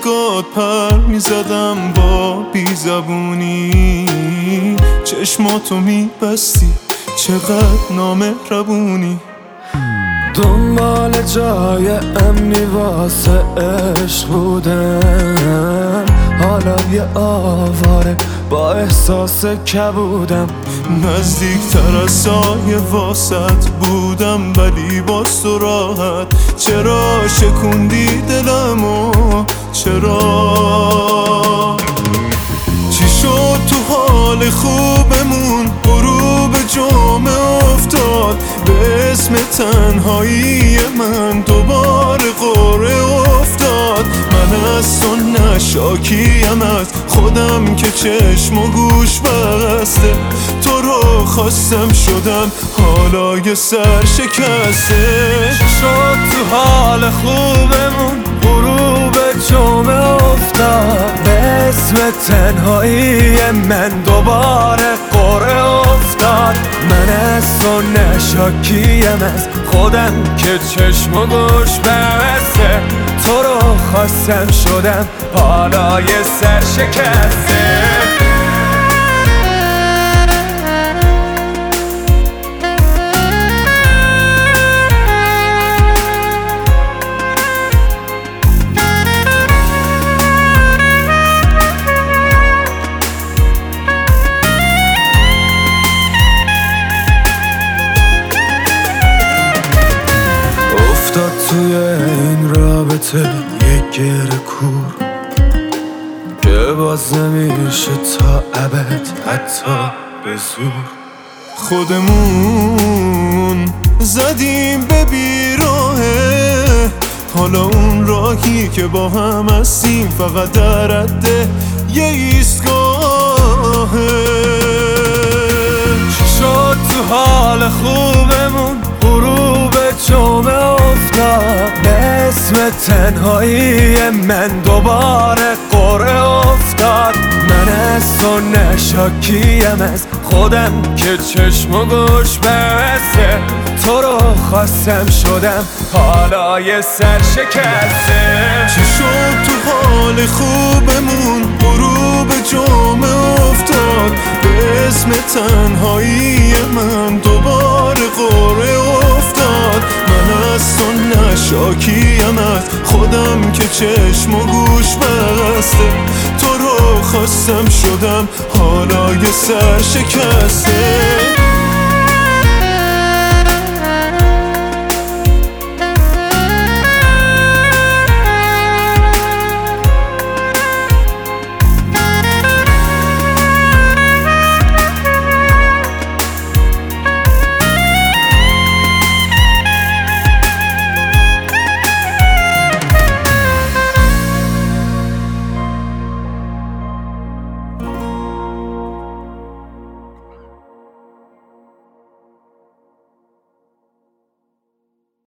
عشقات پر میزدم با بیزبونی، چشماتو میبستی چقدر نامهربونی. دنبال جای امنی واسه عشق بودم، حالا یه آواره با احساس کبودم. نزدیکتر از سایه واسط بودم ولی باز تو راحت. چرا شکوندی دلمو؟ چرا؟ چی شد تو حال خوبمون؟ غروب جمعه افتاد به اسم تنهایی من دوباره قرعه افتاد. من از تو نشاکیم از خودم که چشم و گوش بسته. تو رو خواستم شدم حالا یه سر شکسته. شد تو حال خوبمون غروب جمعه افتاد به اسم تنهایی من دوباره قرعه افتاد. من از تو نشاکیم از خودم که چشم و گوش بسته. تو رو خواستم شدم حالا یه سر شکسته. افتاد توی این رابطه یک گره کور که باز نمیشه تا ابد حتی به زور. خودمون زدیم به بیراهه، حالا اون راهی که با هم هستیم فقط در رده یه ایستگاهه. شد تو حال خوبمون غروب جمعه افتاد به اسم تنهایی من دوباره قرعه افتاد. من از تو نشاکیم از خودم که چشم و گوش بسته. تو رو خواستم شدم حالا یه سر شکسته. چی شد تو حال خوبمون غروب جمعه افتاد به اسم تنهایی من دوباره قرعه افتاد. من از تو نشاکیم از خودم که چشم و گوش بسته. تو رو خواستم شدم حالا یه سر شکسته.